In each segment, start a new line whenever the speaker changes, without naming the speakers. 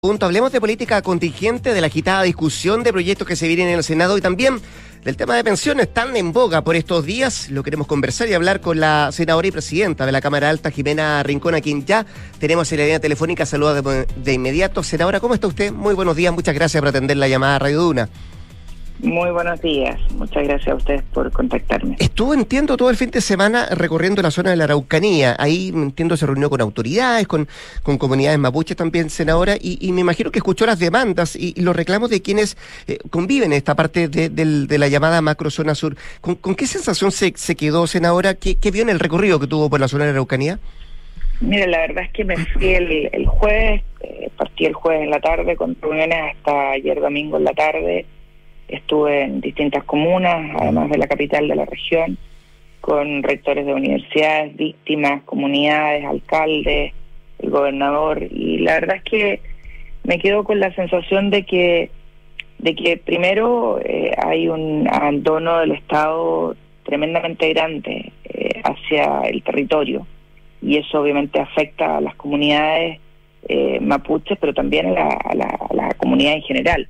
Punto. Hablemos de política contingente, de la agitada discusión de proyectos que se vienen en el Senado y también del tema de pensiones tan en boga por estos días. Lo queremos conversar y hablar con la senadora y presidenta de la Cámara Alta, Jimena Rincón, a quien ya tenemos en la línea telefónica. Saluda de inmediato. Senadora, ¿cómo está usted? Muy buenos días, muchas gracias por atender la llamada a Radio Duna.
Muy buenos días, muchas gracias a ustedes por contactarme.
Estuvo, entiendo, todo el fin de semana recorriendo la zona de la Araucanía. Ahí, entiendo, se reunió con autoridades, con comunidades mapuches también, senadora, y me imagino que escuchó las demandas y los reclamos de quienes conviven en esta parte de la llamada macrozona sur. ¿Con qué sensación se quedó, senadora? ¿Qué vio en el recorrido que tuvo por la zona de la Araucanía?
Mira, la verdad es que me fui el jueves, partí el jueves en la tarde con reuniones hasta ayer domingo en la tarde. Estuve en distintas comunas, además de la capital de la región, con rectores de universidades, víctimas, comunidades, alcaldes, el gobernador, y la verdad es que me quedo con la sensación de que primero hay un abandono del Estado tremendamente grande hacia el territorio, y eso obviamente afecta a las comunidades mapuches, pero también a la comunidad en general.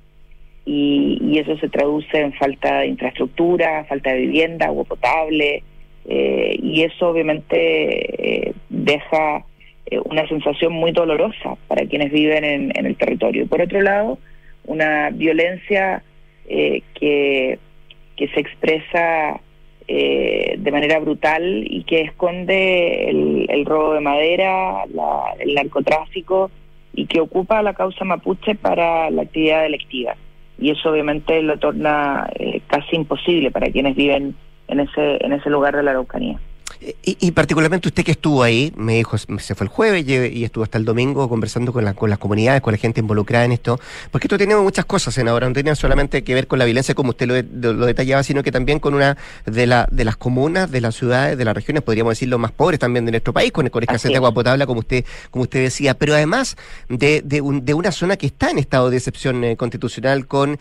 Y eso se traduce en falta de infraestructura, falta de vivienda, agua potable, y eso obviamente deja una sensación muy dolorosa para quienes viven en el territorio. Por otro lado, una violencia que se expresa de manera brutal y que esconde el robo de madera, el narcotráfico, y que ocupa la causa mapuche para la actividad delictiva. Y eso obviamente lo torna casi imposible para quienes viven en ese lugar de la Araucanía.
Y particularmente usted que estuvo ahí, me dijo, se fue el jueves y estuvo hasta el domingo conversando con las comunidades, con la gente involucrada en esto, porque esto tenía muchas cosas, senadora, no tenía solamente que ver con la violencia como usted lo detallaba, sino que también con una de las comunas, de las ciudades, de las regiones, podríamos decir, los más pobres también de nuestro país, con escasez de agua potable, como usted decía, pero además de una zona que está en estado de excepción constitucional con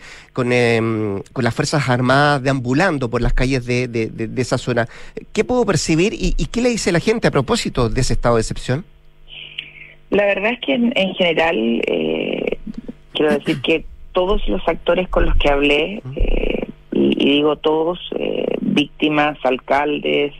las Fuerzas Armadas deambulando por las calles de esa zona. ¿Qué puedo percibir? ¿Y qué le dice la gente a propósito de ese estado de excepción?
La verdad es que en general, quiero decir que todos los actores con los que hablé, y digo todos, víctimas, alcaldes,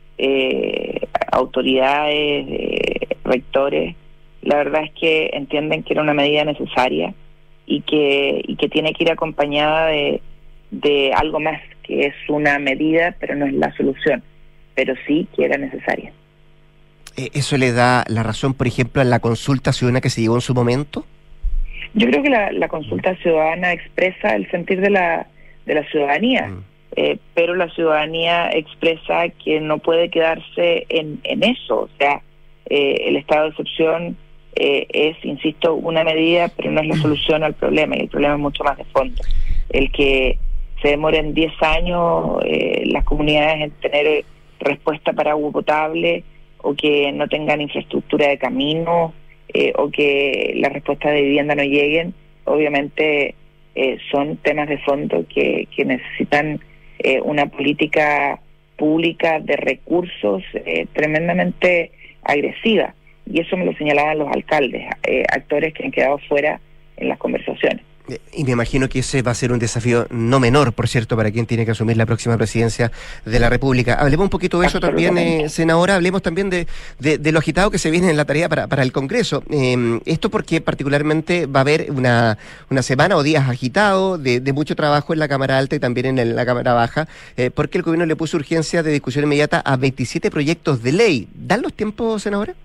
autoridades, rectores, la verdad es que entienden que era una medida necesaria y que tiene que ir acompañada de algo más, que es una medida, pero no es la solución, pero sí que era necesaria.
¿Eso le da la razón, por ejemplo, a la consulta ciudadana que se llevó en su momento?
Yo creo que la consulta ciudadana expresa el sentir de la ciudadanía, pero la ciudadanía expresa que no puede quedarse en eso. O sea, el estado de excepción es, insisto, una medida, pero no es la solución al problema, y el problema es mucho más de fondo. El que se demoren 10 años las comunidades en tener respuesta para agua potable, o que no tengan infraestructura de camino, o que las respuestas de vivienda no lleguen, obviamente son temas de fondo que necesitan una política pública de recursos tremendamente agresiva, y eso me lo señalaban los alcaldes, actores que han quedado fuera en las conversaciones.
Y me imagino que ese va a ser un desafío no menor, por cierto, para quien tiene que asumir la próxima presidencia de la República. Hablemos un poquito de eso también, senadora. Hablemos también de lo agitado que se viene en la tarea para el Congreso. Esto porque particularmente va a haber una semana o días agitados de mucho trabajo en la Cámara Alta y también en la Cámara Baja, porque el gobierno le puso urgencia de discusión inmediata a 27 proyectos de ley. ¿Dan los tiempos, senadora?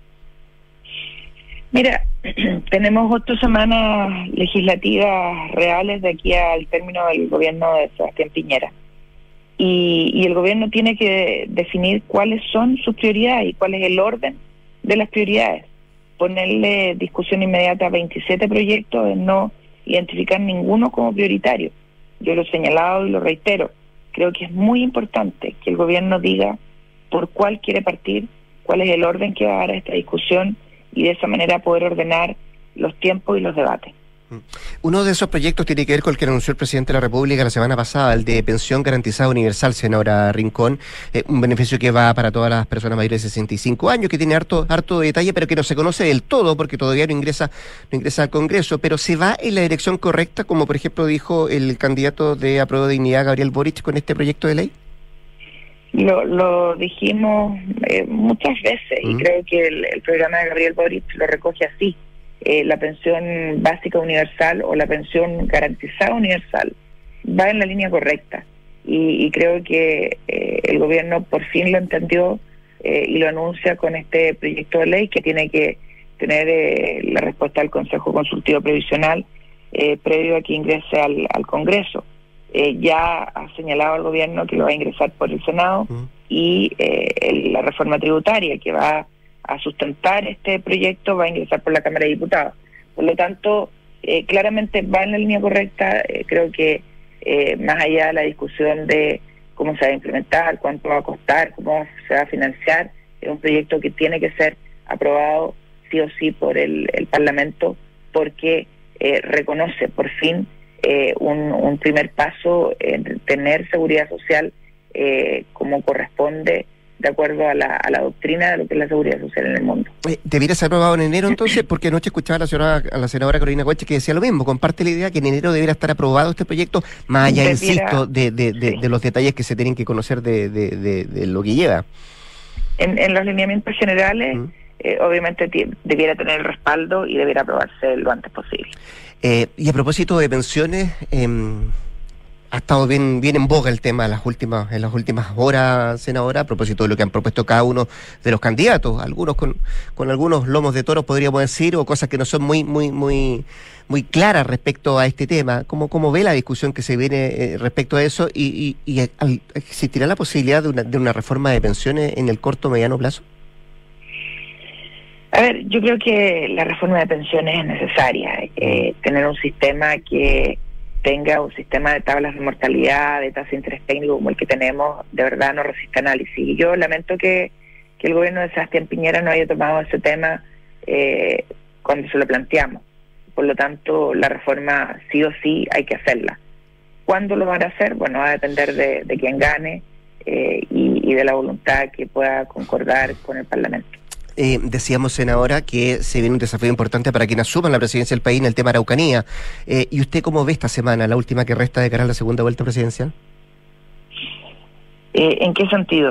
Mira, tenemos 8 semanas legislativas reales de aquí al término del gobierno de Sebastián Piñera. Y el gobierno tiene que definir cuáles son sus prioridades y cuál es el orden de las prioridades. Ponerle discusión inmediata a 27 proyectos es no identificar ninguno como prioritario. Yo lo he señalado y lo reitero. Creo que es muy importante que el gobierno diga por cuál quiere partir, cuál es el orden que va a dar a esta discusión, y de esa manera poder ordenar los tiempos y los debates.
Uno de esos proyectos tiene que ver con el que anunció el presidente de la República la semana pasada, el de pensión garantizada universal, senadora Rincón, un beneficio que va para todas las personas mayores de 65 años, que tiene harto detalle, pero que no se conoce del todo porque todavía no ingresa al Congreso, pero se va en la dirección correcta, como por ejemplo dijo el candidato de Apruebo Dignidad, Gabriel Boric, con este proyecto de ley.
Lo dijimos muchas veces y creo que el programa de Gabriel Boric lo recoge así. La pensión básica universal o la pensión garantizada universal va en la línea correcta y creo que el gobierno por fin lo entendió y lo anuncia con este proyecto de ley que tiene que tener la respuesta del Consejo Consultivo Previsional previo a que ingrese al Congreso. Ya ha señalado el gobierno que lo va a ingresar por el Senado y la reforma tributaria que va a sustentar este proyecto va a ingresar por la Cámara de Diputados. Por lo tanto, claramente va en la línea correcta. Creo que más allá de la discusión de cómo se va a implementar, cuánto va a costar, cómo se va a financiar, es un proyecto que tiene que ser aprobado sí o sí por el Parlamento porque reconoce por fin un primer paso en tener seguridad social como corresponde de acuerdo a la doctrina de lo que es la seguridad social en el mundo.
¿Debiera ser aprobado en enero entonces? Porque anoche escuchaba a la senadora Carolina Coche que decía lo mismo, comparte la idea que en enero debiera estar aprobado este proyecto, más allá, insisto, de los detalles que se tienen que conocer de lo que lleva.
En los lineamientos generales, obviamente debiera tener el respaldo y debiera aprobarse lo antes posible.
Y a propósito de pensiones, ha estado bien en boga el tema en las últimas horas, senadora, a propósito de lo que han propuesto cada uno de los candidatos, algunos con algunos lomos de toro, podríamos decir, o cosas que no son muy claras respecto a este tema. ¿Cómo ve la discusión que se viene respecto a eso? ¿Y existirá la posibilidad de una reforma de pensiones en el corto o mediano plazo?
A ver, yo creo que la reforma de pensiones es necesaria. Tener un sistema que tenga un sistema de tablas de mortalidad, de tasa de interés técnico como el que tenemos, de verdad no resiste análisis. Y yo lamento que el gobierno de Sebastián Piñera no haya tomado ese tema cuando se lo planteamos. Por lo tanto, la reforma sí o sí hay que hacerla. ¿Cuándo lo van a hacer? Bueno, va a depender de quién gane y de la voluntad que pueda concordar con el Parlamento.
Decíamos, senadora, que se viene un desafío importante para quien asuma la presidencia del país en el tema Araucanía. ¿Y usted cómo ve esta semana, la última que resta de cara a la segunda vuelta presidencial?
¿En qué sentido?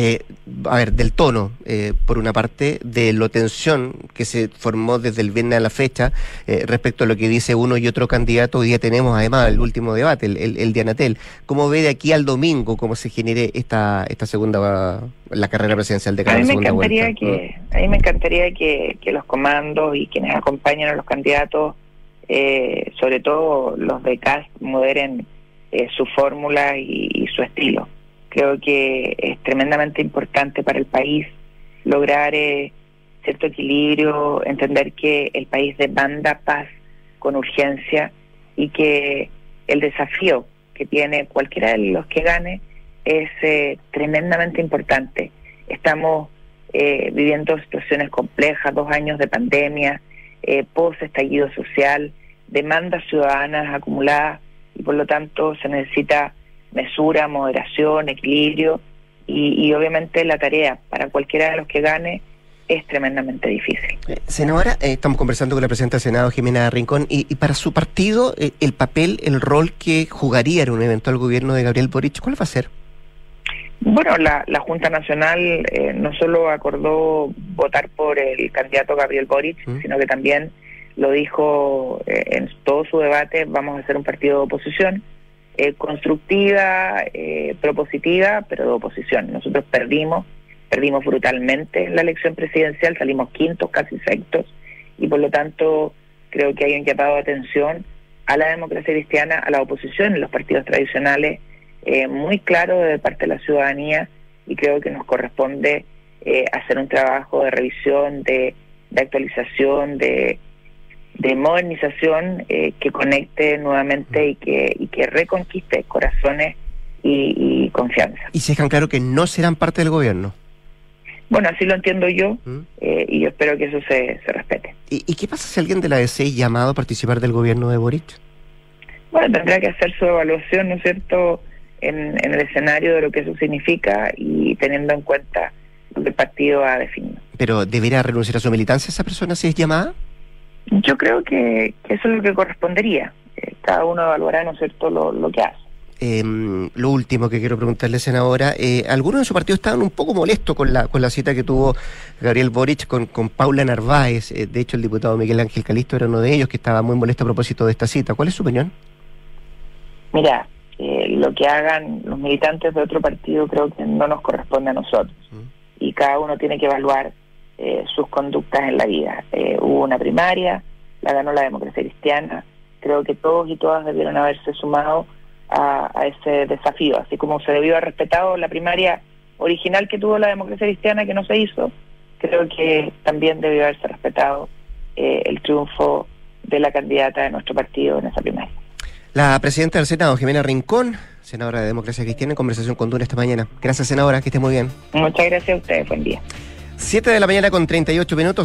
A ver, del tono, por una parte, de la tensión que se formó desde el viernes a la fecha respecto a lo que dice uno y otro candidato. Hoy día tenemos además el último debate, el de Anatel. ¿Cómo ve de aquí al domingo cómo se genere esta segunda, la carrera presidencial de cara a la segunda vuelta?
A mí me encantaría que los comandos y quienes acompañan a los candidatos, sobre todo los de CAS, moderen su fórmula y su estilo. Creo que es tremendamente importante para el país lograr cierto equilibrio, entender que el país demanda paz con urgencia y que el desafío que tiene cualquiera de los que gane es tremendamente importante. Estamos viviendo situaciones complejas, 2 años de pandemia, post-estallido social, demandas ciudadanas acumuladas y por lo tanto se necesita mesura, moderación, equilibrio y obviamente la tarea para cualquiera de los que gane es tremendamente difícil.
Senadora, estamos conversando con la presidenta del Senado, Jimena Rincón, y para su partido, el papel, el rol que jugaría en un eventual gobierno de Gabriel Boric, ¿cuál va a ser?
Bueno, la Junta Nacional no solo acordó votar por el candidato Gabriel Boric, sino que también lo dijo en todo su debate, vamos a ser un partido de oposición, constructiva, propositiva, pero de oposición. Nosotros perdimos brutalmente en la elección presidencial, salimos quintos, casi sextos, y por lo tanto creo que hay un llamado de atención a la democracia cristiana, a la oposición en los partidos tradicionales, muy claro de parte de la ciudadanía, y creo que nos corresponde hacer un trabajo de revisión, de actualización, de modernización que conecte nuevamente y que reconquiste corazones y confianza.
¿Y se dejan claro que no serán parte del gobierno?
Bueno, así lo entiendo yo, y yo espero que eso se respete.
¿Y qué pasa si alguien de la DC es llamado a participar del gobierno de Boric?
Bueno, tendrá que hacer su evaluación, ¿no es cierto?, en el escenario de lo que eso significa y teniendo en cuenta lo que el partido ha definido.
¿Pero deberá renunciar a su militancia esa persona si es llamada?
Yo creo que eso es lo que correspondería. Cada uno evaluará, ¿no es cierto?, lo que hace.
Lo último que quiero preguntarle, senadora, algunos de su partido estaban un poco molestos con la cita que tuvo Gabriel Boric con Paula Narváez. De hecho, el diputado Miguel Ángel Calisto era uno de ellos que estaba muy molesto a propósito de esta cita. ¿Cuál es su opinión?
Mira, lo que hagan los militantes de otro partido creo que no nos corresponde a nosotros. Y cada uno tiene que evaluar sus conductas en la vida. Hubo una primaria, la ganó la Democracia Cristiana. Creo que todos y todas debieron haberse sumado a ese desafío, así como se debió haber respetado la primaria original que tuvo la Democracia Cristiana que no se hizo. Creo que también debió haberse respetado el triunfo de la candidata de nuestro partido en esa primaria.
La presidenta del Senado, Jimena Rincón, senadora de Democracia Cristiana, en conversación con Duna esta mañana. Gracias, senadora, que esté muy bien.
Muchas gracias a ustedes, buen día.
7 de la mañana con 38 minutos.